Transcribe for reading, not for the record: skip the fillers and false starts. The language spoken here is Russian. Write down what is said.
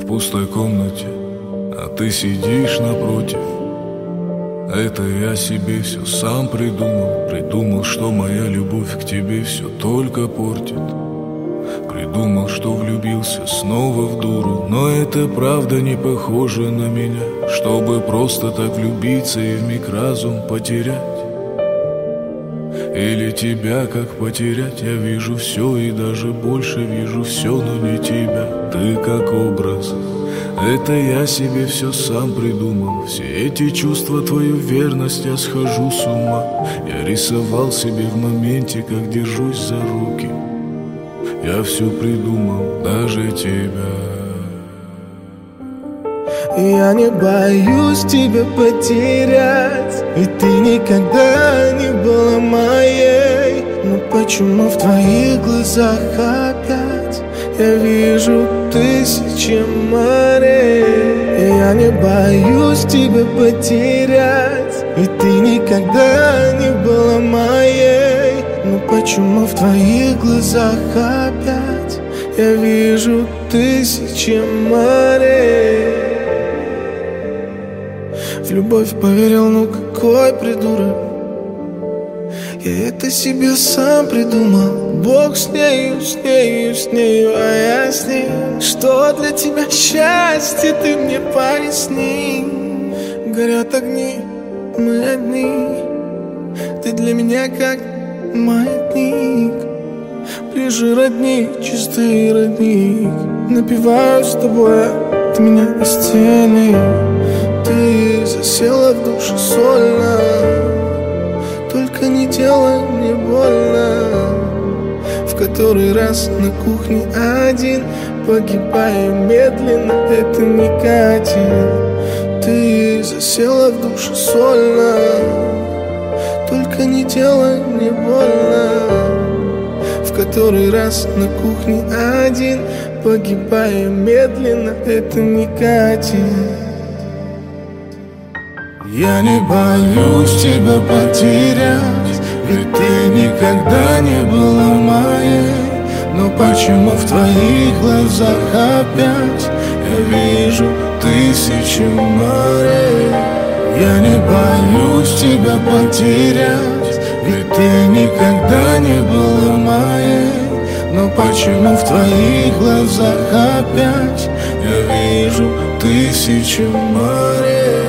в пустой комнате, а ты сидишь напротив. Это я себе все сам придумал, что моя любовь к тебе все только портит. Придумал, что влюбился снова в дуру, но это правда не похоже на меня, чтобы просто так влюбиться и вмиг разум потерять. Или тебя как потерять? Я вижу все и даже больше вижу все, но не тебя. Ты как образ, это я себе все сам придумал. Все эти чувства, твою верность, я схожу с ума. Я рисовал себе в моменте, как держусь за руки. Я все придумал, даже тебя. Я не боюсь тебя потерять, ведь ты никогда не была моей. Но почему в твоих глазах опять я вижу тысячи морей? Я не боюсь тебя потерять, ведь ты никогда не была моей. Но почему в твоих глазах опять я вижу тысячи морей? В любовь поверил, ну какой придурок. Я это себе сам придумал. Бог с нею, а я с ней. Что для тебя счастье, ты мне поясни. Горят огни, мы одни. Ты для меня как маятник. Ближе родни, чистый родник. Напиваюсь с тобой, ты меня исцели. Ты засела в душе сольно, только не делай мне больно. В который раз на кухне один, погибаю медленно, это не катит. Ты засела в душе сольно, только не делай мне больно. В который раз на кухне один, погибаю медленно, это не катит. Я не боюсь тебя потерять, ведь ты никогда не была моей. Но почему в твоих глазах опять я вижу тысячи морей? Я не боюсь тебя потерять, ведь ты никогда не была моей. Но почему в твоих глазах опять я вижу тысячи морей?